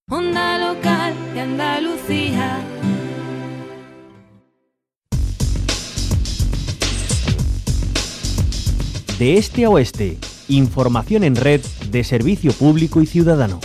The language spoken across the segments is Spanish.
Onda local de Andalucía. De este a oeste, información en red de servicio público y ciudadano.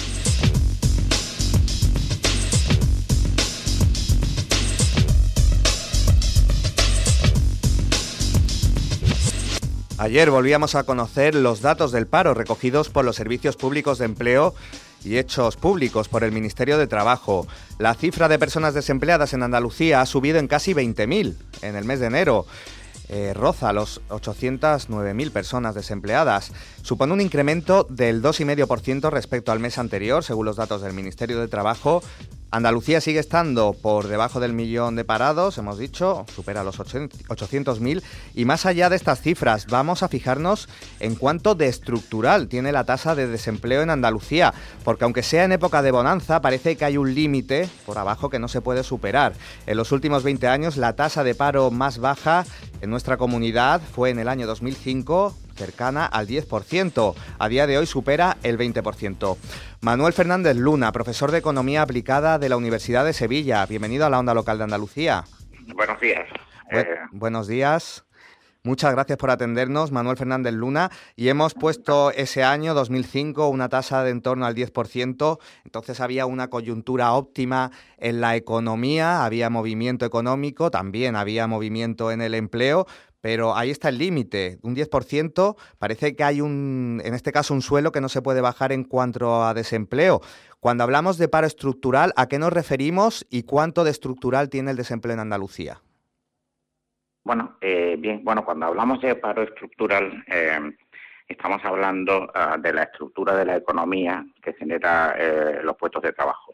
Ayer volvíamos a conocer los datos del paro recogidos por los servicios públicos de empleo y hechos públicos por el Ministerio de Trabajo. La cifra de personas desempleadas en Andalucía ha subido en casi 20.000 en el mes de enero. Roza los 809.000 personas desempleadas. Supone un incremento del 2,5% respecto al mes anterior, según los datos del Ministerio de Trabajo. Andalucía sigue estando por debajo del millón de parados, hemos dicho, supera los 800.000. Y más allá de estas cifras, vamos a fijarnos en cuánto de estructural tiene la tasa de desempleo en Andalucía, porque aunque sea en época de bonanza, parece que hay un límite por abajo que no se puede superar. En los últimos 20 años, la tasa de paro más baja en nuestra comunidad fue en el año 2005, cercana al 10%. A día de hoy supera el 20%. Manuel Fernández Luna, profesor de Economía Aplicada de la Universidad de Sevilla. Bienvenido a la Onda Local de Andalucía. Buenos días. Buenos días. Muchas gracias por atendernos, Manuel Fernández Luna. Y hemos puesto ese año, 2005, una tasa de en torno al 10%. Entonces había una coyuntura óptima en la economía, había movimiento económico, también había movimiento en el empleo. Pero ahí está el límite, un 10%, parece que hay en este caso un suelo que no se puede bajar en cuanto a desempleo. Cuando hablamos de paro estructural, ¿a qué nos referimos y cuánto de estructural tiene el desempleo en Andalucía? Bueno, cuando hablamos de paro estructural, estamos hablando de la estructura de la economía que genera los puestos de trabajo.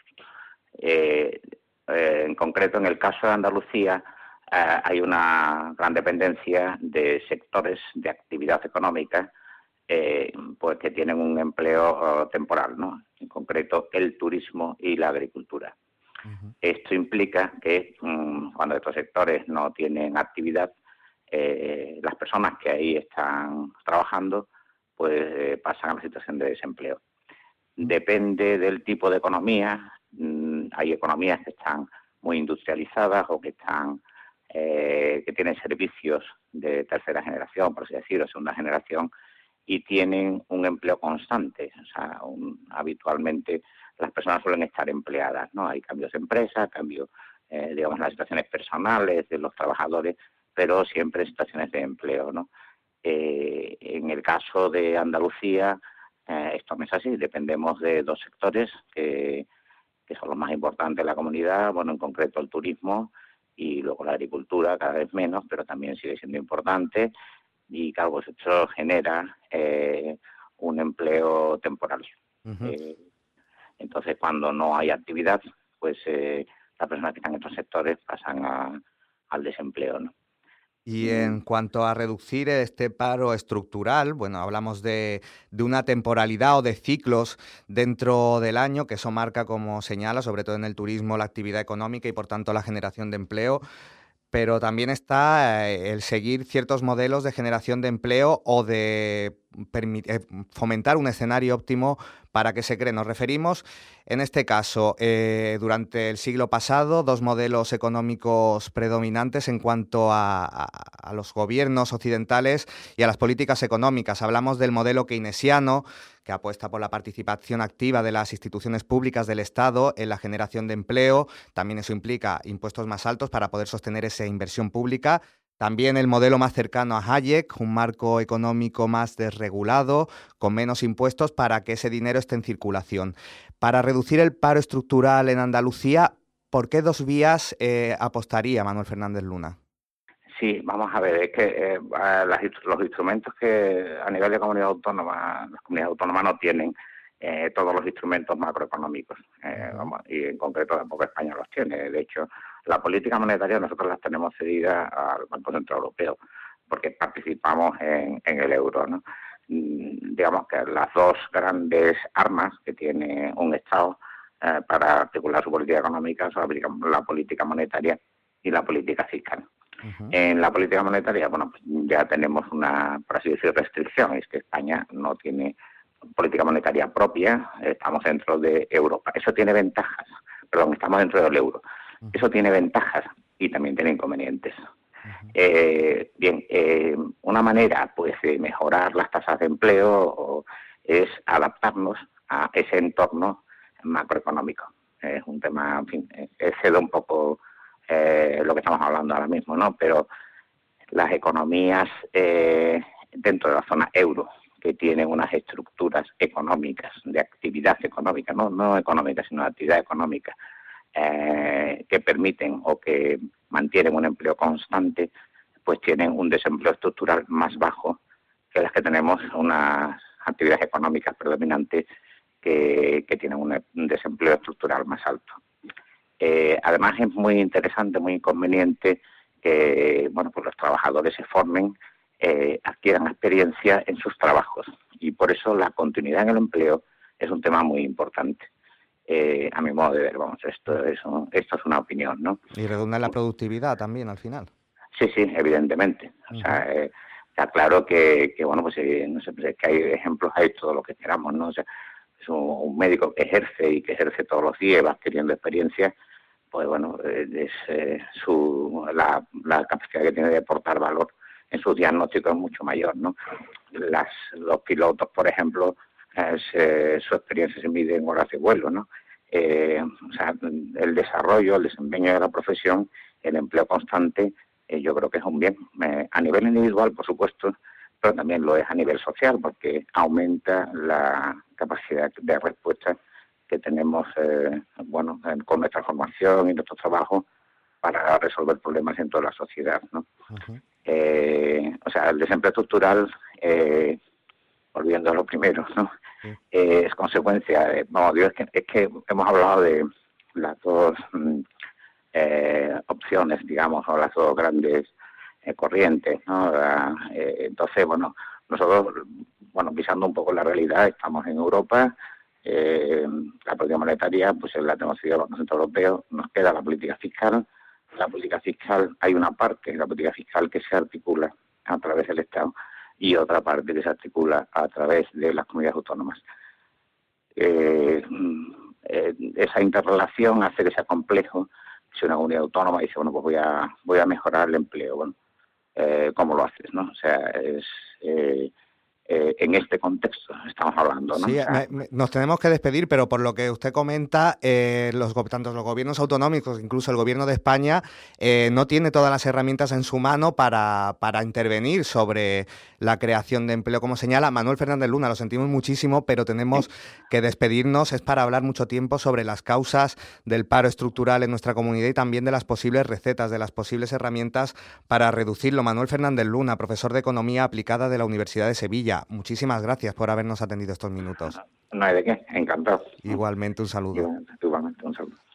En concreto, en el caso de Andalucía, hay una gran dependencia de sectores de actividad económica pues que tienen un empleo temporal, ¿no? En concreto, el turismo y la agricultura. Uh-huh. Esto implica que cuando estos sectores no tienen actividad, las personas que ahí están trabajando pues pasan a la situación de desempleo. Depende del tipo de economía. Hay economías que están muy industrializadas o que están que tienen servicios de tercera generación, por así decirlo, segunda generación, y tienen un empleo constante. O sea, habitualmente las personas suelen estar empleadas, ¿no? Hay cambios de empresa, cambios, digamos, en las situaciones personales de los trabajadores, pero siempre en situaciones de empleo, ¿no? En el caso de Andalucía, esto no es así. Dependemos de dos sectores que son los más importantes de la comunidad, bueno, en concreto el turismo, y luego la agricultura cada vez menos, pero también sigue siendo importante, y claro, pues esto genera un empleo temporal. Uh-huh. Entonces, cuando no hay actividad, pues las personas que están en estos sectores pasan al desempleo, ¿no? Y en cuanto a reducir este paro estructural, bueno, hablamos de una temporalidad o de ciclos dentro del año, que eso marca, como señala, sobre todo en el turismo, la actividad económica y, por tanto, la generación de empleo. Pero también está el seguir ciertos modelos de generación de empleo o de fomentar un escenario óptimo para que se cree. Nos referimos, en este caso, durante el siglo pasado, dos modelos económicos predominantes en cuanto a los gobiernos occidentales y a las políticas económicas. Hablamos del modelo keynesiano, que apuesta por la participación activa de las instituciones públicas del Estado en la generación de empleo. También eso implica impuestos más altos para poder sostener esa inversión pública. También el modelo más cercano a Hayek, un marco económico más desregulado, con menos impuestos para que ese dinero esté en circulación. Para reducir el paro estructural en Andalucía, ¿por qué dos vías apostaría Manuel Fernández Luna? Sí, vamos a ver, es que los instrumentos que a nivel de comunidad autónoma, las comunidades autónomas no tienen todos los instrumentos macroeconómicos, y en concreto tampoco España los tiene. De hecho, la política monetaria nosotros las tenemos cedida al Banco Central Europeo, porque participamos en el euro, ¿no? Digamos que las dos grandes armas que tiene un Estado para articular su política económica son la política monetaria y la política fiscal. Uh-huh. En la política monetaria, bueno, pues ya tenemos una, por así decirlo, restricción, es que España no tiene política monetaria propia, estamos dentro de Europa. Eso tiene ventajas, estamos dentro del euro. Eso tiene ventajas y también tiene inconvenientes. Una manera pues de mejorar las tasas de empleo es adaptarnos a ese entorno macroeconómico. Es un tema, en fin, excede un poco lo que estamos hablando ahora mismo, ¿no? Pero las economías dentro de la zona euro, que tienen unas estructuras económicas, de actividad económica, no económica, sino de actividad económica, que permiten o que mantienen un empleo constante, pues tienen un desempleo estructural más bajo que las que tenemos unas actividades económicas predominantes que tienen un desempleo estructural más alto. Además es muy interesante, muy inconveniente que pues los trabajadores se formen, adquieran experiencia en sus trabajos, y por eso la continuidad en el empleo es un tema muy importante. A mi modo de ver, esto es una opinión, ¿no? Y redunda en la productividad también al final. Sí, evidentemente. O sea, está claro que pues no sé, pues es que hay ejemplos, hay todo lo que queramos, ¿no? O sea, es un médico que ejerce todos los días, va adquiriendo experiencia, pues la capacidad que tiene de aportar valor en su diagnóstico es mucho mayor, ¿no? Los pilotos, por ejemplo, su experiencia se mide en horas de vuelo, ¿no? O sea, el desarrollo, el desempeño de la profesión, el empleo constante, yo creo que es un bien. A nivel individual, por supuesto, pero también lo es a nivel social, porque aumenta la capacidad de respuesta que tenemos con nuestra formación y nuestro trabajo para resolver problemas en toda la sociedad, ¿no? O sea, el desempleo estructural, volviendo a lo primero, ¿no? Es consecuencia, es que hemos hablado de las dos opciones, digamos, o las dos grandes corrientes, ¿no? Entonces, nosotros, visando un poco la realidad, estamos en Europa, la política monetaria, pues la tenemos seguido los Banco Central Europeo, nos queda la política fiscal. La política fiscal, hay una parte de la política fiscal que se articula a través del Estado y otra parte que se articula a través de las comunidades autónomas. Esa interrelación hace que sea complejo. Si una comunidad autónoma dice, pues voy a mejorar el empleo, ¿cómo lo haces, no? O sea, en este contexto estamos hablando, ¿no? Sí, nos tenemos que despedir, pero por lo que usted comenta, tanto los gobiernos autonómicos, incluso el gobierno de España, no tiene todas las herramientas en su mano para intervenir sobre la creación de empleo, como señala Manuel Fernández Luna. Lo sentimos muchísimo, pero tenemos que despedirnos. Es para hablar mucho tiempo sobre las causas del paro estructural en nuestra comunidad y también de las posibles recetas, de las posibles herramientas para reducirlo. Manuel Fernández Luna, profesor de Economía Aplicada de la Universidad de Sevilla. Muchísimas gracias por habernos atendido estos minutos. No hay de qué, encantado. Igualmente, un saludo. Igualmente, un saludo.